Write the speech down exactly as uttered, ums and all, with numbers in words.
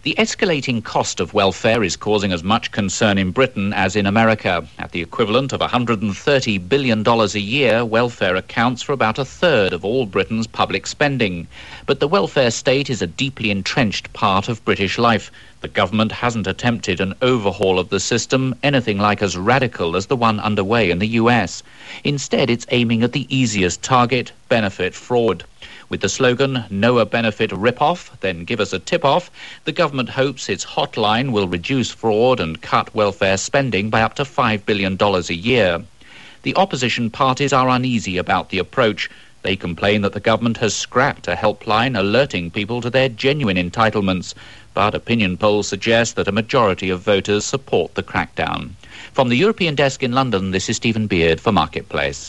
The escalating cost of welfare is causing as much concern in Britain as in America. At the equivalent of one hundred thirty billion dollars a year, welfare accounts for about a third of all Britain's public spending. But the welfare state is a deeply entrenched part of British life. The government hasn't attempted an overhaul of the system, anything like as radical as the one underway in the U S. Instead, it's aiming at the easiest target, benefit fraud. With the slogan, know a benefit rip-off, then give us a tip-off, the government hopes its hotline will reduce fraud and cut welfare spending by up to five billion dollars a year. The opposition parties are uneasy about the approach. They complain that the government has scrapped a helpline alerting people to their genuine entitlements, but opinion polls suggest that a majority of voters support the crackdown. From the European desk in London, this is Stephen Beard for Marketplace.